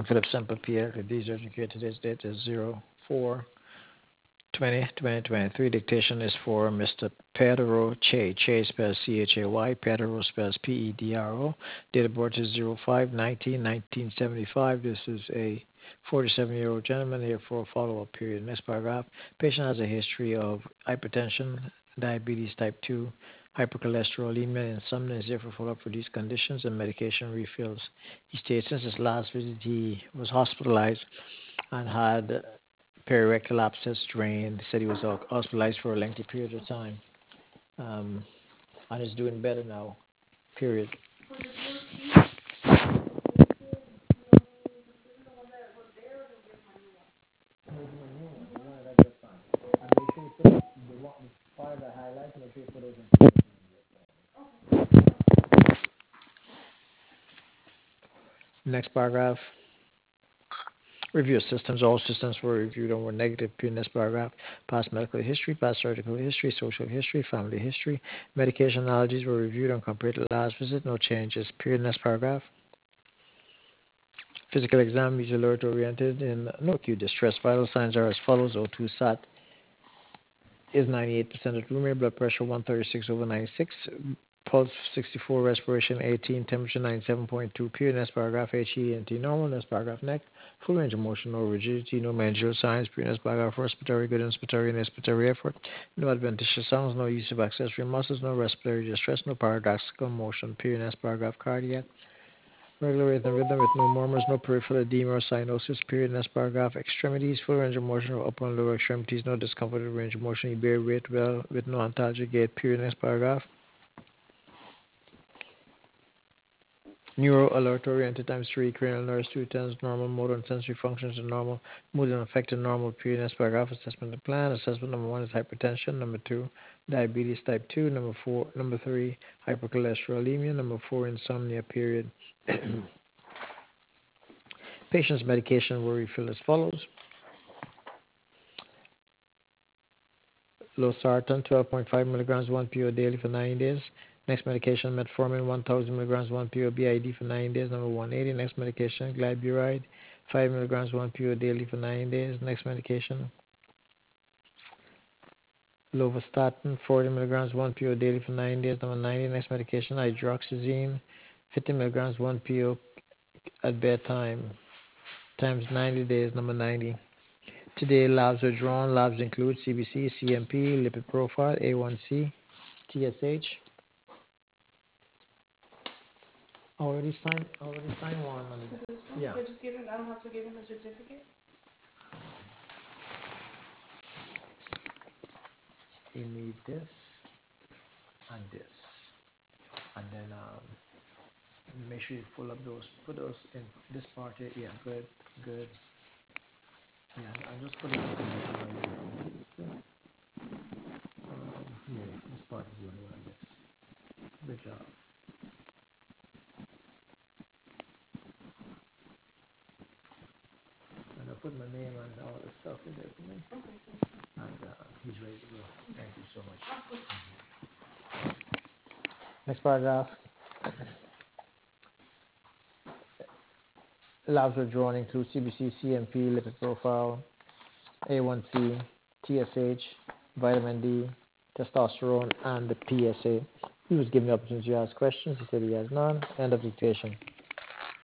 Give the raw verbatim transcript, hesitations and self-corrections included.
Philip Semple, P L. These are today's date is zero four twenty twenty twenty-three. Dictation is for Mister Pedro Che. Che spells C H A Y. Pedro spells P E D R O. Date of birth is zero five nineteen nineteen seventy-five. This is a forty-seven-year-old gentleman here for a follow-up period. Next paragraph. Patient has a history of hypertension, diabetes type two, hypercholesterolemia, insomnia, is here for follow-up for these conditions and medication refills. He states since his last visit he was hospitalized and had perirectal abscess drain. They said he was hospitalized for a lengthy period of time, um, and is doing better now. Period. Next paragraph. Review of systems. All systems were reviewed and were negative. Period. Next paragraph. Past medical history, past surgical history, social history, family history. Medication allergies were reviewed and compared to last visit. No changes. Period. Next paragraph. Physical exam is alert oriented in no acute distress. Vital signs are as follows. O two sat is ninety-eight percent at room air, blood pressure one thirty-six over ninety-six, pulse sixty-four, respiration eighteen, temperature ninety-seven point two. Period. Next paragraph. H E N T normal. Next paragraph. Neck. Full range of motion, no rigidity, no mandibular signs. Period. Next paragraph. Respiratory, good inspiratory and expiratory effort. No adventitious sounds, no use of accessory muscles, no respiratory distress, no paradoxical motion. Period. Next paragraph. Cardiac. Regular rhythm, rhythm with no murmurs, no peripheral edema or cyanosis. Period. Next paragraph. Extremities, full range of motion of upper and lower extremities, no discomfort of range of motion. He bear weight well with no antalgic gait. Period. Next paragraph. Neuro alert oriented times three, cranial nerves two tens, normal motor and sensory functions are normal, mood and affected normal. Period. Next paragraph. Assessment of plan. Assessment number one is hypertension. Number two, diabetes type two. Number four, number three, hypercholesterolemia. Number four, insomnia. Period. Patient's medication were refilled as follows. Losartan, twelve point five milligrams one P O daily for nine days. Next medication, metformin, one thousand milligrams one P O B I D for nine days, number one eighty. Next medication, glyburide, five milligrams one P O daily for nine days. Next medication, lovastatin, forty milligrams one P O daily for nine days, number ninety. Next medication, hydroxyzine, fifty milligrams one P O at bedtime, times ninety days, number ninety. Today, labs are drawn. Labs include C B C, C M P, lipid profile, A one C, T S H. Already signed, already signed one. On Is this one? yeah. So just give him, I don't have to give him a certificate? You need this and this. And then um, make sure you pull up those, put those in this part here. Yeah, good, good. Yeah, I'll just put it in the um, yeah, this part is the only one I miss. Good job. And I'll put my name and all the stuff in there for me. Okay. And uh, he's ready to go. Thank you so much. Next paragraph. Labs were drawn include C B C, C M P, lipid profile, A one C, T S H, vitamin D, testosterone, and the P S A. He was given the opportunity to ask questions. He said he has none. End of dictation.